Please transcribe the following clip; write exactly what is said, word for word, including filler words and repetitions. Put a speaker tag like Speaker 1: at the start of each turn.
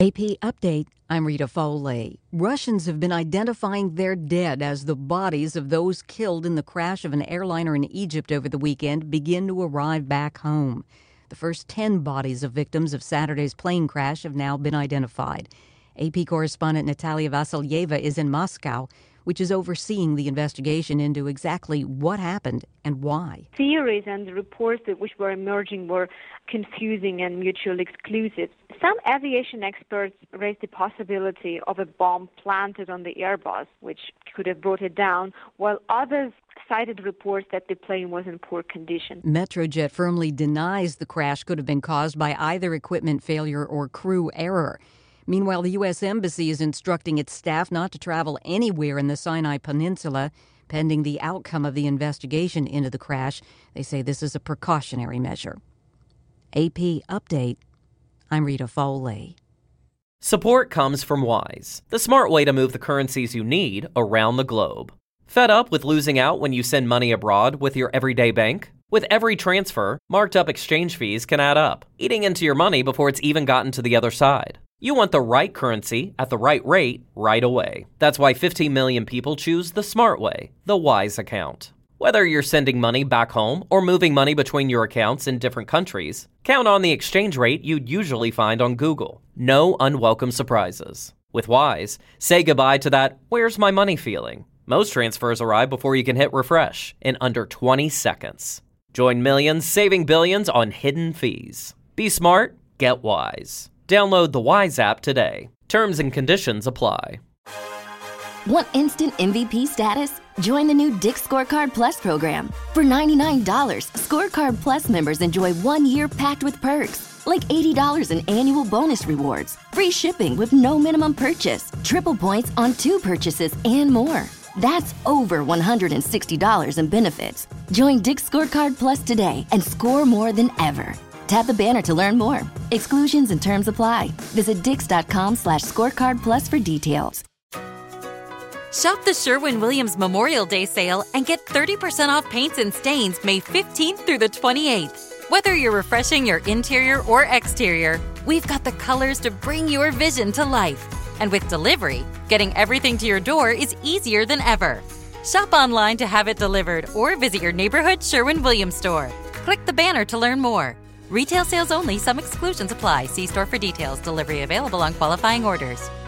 Speaker 1: A P Update, I'm Rita Foley. Russians have been identifying their dead as the bodies of those killed in the crash of an airliner in Egypt over the weekend begin to arrive back home. The first ten bodies of victims of Saturday's plane crash have now been identified. A P correspondent Natalia Vasilyeva is in Moscow, which is overseeing the investigation into exactly what happened and why.
Speaker 2: Theories and reports that which were emerging were confusing and mutually exclusive. Some aviation experts raised the possibility of a bomb planted on the Airbus, which could have brought it down, while others cited reports that the plane was in poor condition.
Speaker 1: Metrojet firmly denies the crash could have been caused by either equipment failure or crew error. Meanwhile, the U S Embassy is instructing its staff not to travel anywhere in the Sinai Peninsula, pending the outcome of the investigation into the crash. They say this is a precautionary measure. A P Update, I'm Rita Foley.
Speaker 3: Support comes from Wise, the smart way to move the currencies you need around the globe. Fed up with losing out when you send money abroad with your everyday bank? With every transfer, marked up exchange fees can add up, eating into your money before it's even gotten to the other side. You want the right currency at the right rate right away. That's why fifteen million people choose the smart way, the Wise account. Whether you're sending money back home or moving money between your accounts in different countries, count on the exchange rate you'd usually find on Google. No unwelcome surprises. With Wise, say goodbye to that "where's my money" feeling. Most transfers arrive before you can hit refresh in under twenty seconds. Join millions saving billions on hidden fees. Be smart, get Wise. Download the Wise app today. Terms and conditions apply.
Speaker 4: Want instant M V P status? Join the new Dick's Scorecard Plus program. For ninety-nine dollars, Scorecard Plus members enjoy one year packed with perks, like eighty dollars in annual bonus rewards, free shipping with no minimum purchase, triple points on two purchases, and more. That's over one hundred sixty dollars in benefits. Join Dick's Scorecard Plus today and score more than ever. Tap the banner to learn more. Exclusions and terms apply. Visit dix.com slash scorecard plus for details.
Speaker 5: Shop the Sherwin-Williams Memorial Day sale and get thirty percent off paints and stains May fifteenth through the twenty-eighth. Whether you're refreshing your interior or exterior, we've got the colors to bring your vision to life. And with delivery, getting everything to your door is easier than ever. Shop online to have it delivered or visit your neighborhood Sherwin-Williams store. Click the banner to learn more. Retail sales only. Some exclusions apply. See store for details. Delivery available on qualifying orders.